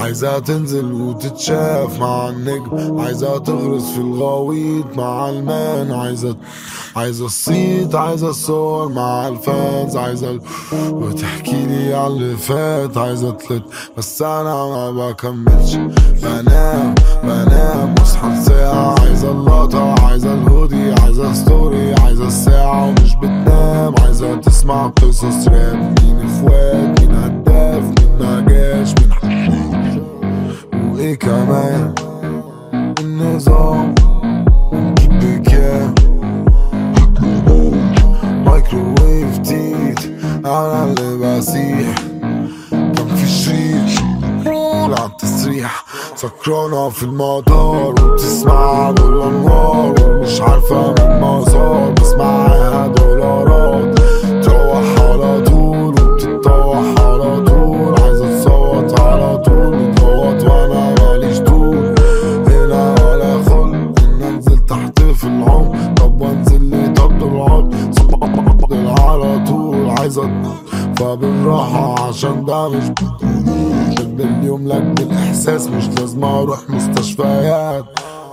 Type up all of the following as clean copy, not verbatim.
عايزة تنزل وتتشاف مع النجم، عايزة تغرس في الغويط مع المان، عايزة الصيت، عايزة الصور مع الفانز، عايزة وتحكيلي على اللي فات، عايزة تلت بس انا ما بكملش. بنام واصحى ساعة، عايزة اللقطة، عايزة الهودي، عايزة ستوري، عايزة الساعة ومش بتنام، عايزة تسمع قصص راب، مين اخوات، مين هداف، مين مجاش، مين حبيب وايه كمان النظام نجيب بكام. مايكروويف تيت انا اللي بسيح، كان في شريط رول على التسريح، سكرانة في المطار وبتسمع بالانوار ومش عارفة من مزار، بس معاها دولارات تروح على طول وبتتطوح على طول، عايزة تصوت على طول بتغوط وانا ماليش طول، هنا ولا خلق ان انزل تحت في العمق، طب وانزل لي طب العمق على طول، عايزة فبالراحة عشان ده مش شد اليوم لك بالاحساس، مش لازم اروح مستشفيات.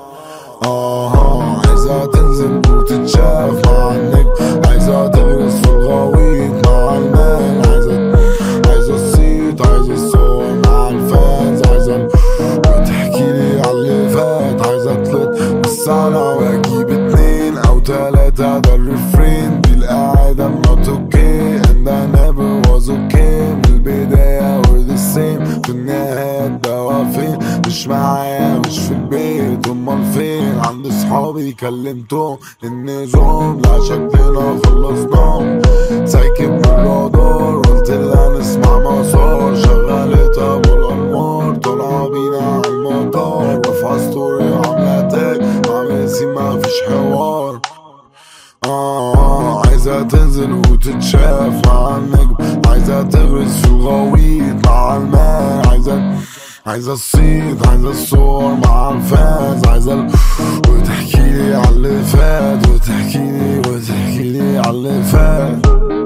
عايزة تنزل وتتشاف مع النجم، عايزة تغرس في الغويط مع المان، عايزة الصيت، عايزة الصور مع الفانز، عايزة وتحكيلي على اللي فات، عايزة تلت بس انا بجيب 2 أو 3 ده الريفرين، دي القاعدة not okay and I never was okay، من البداية we're the same، في النهاية الدوا فين، مش معايا مش في البيت، امال فين، عند صحابي كلمتهم النظام، لا شكلنا خلصناهم، سايكب من الرادار قلت لها نسمع مسار، شغلت ابو الانوار طالعة بينا على المطار، رافعة ستوري عاملة تاج عامل سيما مفيش حوار. عايزة تنزل وتتشاف مع النجم، عايزة تغرس في الغويط مع المان، عايزة الصيت، عايزة الصور مع الفانز، عايزة وتحكيلي على اللي فات، وتحكيلي على اللي فات.